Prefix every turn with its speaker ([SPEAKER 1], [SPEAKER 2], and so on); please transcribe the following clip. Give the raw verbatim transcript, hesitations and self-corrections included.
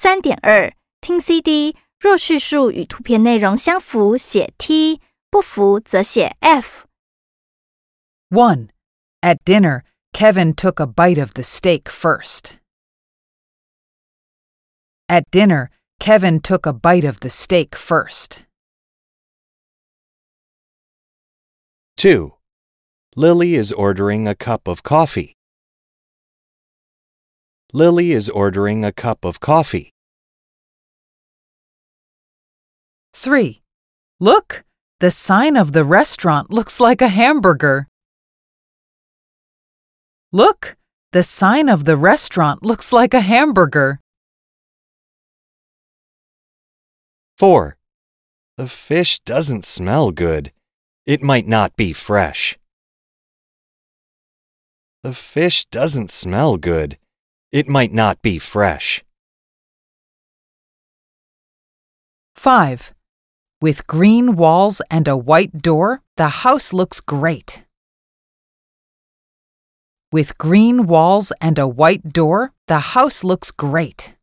[SPEAKER 1] 三点二，听 C D， 若叙述与图片内容相符，写 T， 不符则写 F。
[SPEAKER 2] one. At dinner, Kevin took a bite of the steak first. At dinner, Kevin took a bite of the steak first.
[SPEAKER 3] two. Lily is ordering a cup of coffee. Lily is ordering a cup of coffee.
[SPEAKER 2] three. Look, the sign of the restaurant looks like a hamburger. Look, the sign of the restaurant looks like a hamburger.
[SPEAKER 3] four. The fish doesn't smell good. It might not be fresh. The fish doesn't smell good. It might not be fresh.
[SPEAKER 2] five. With green walls and a white door, the house looks great. With green walls and a white door, the house looks great.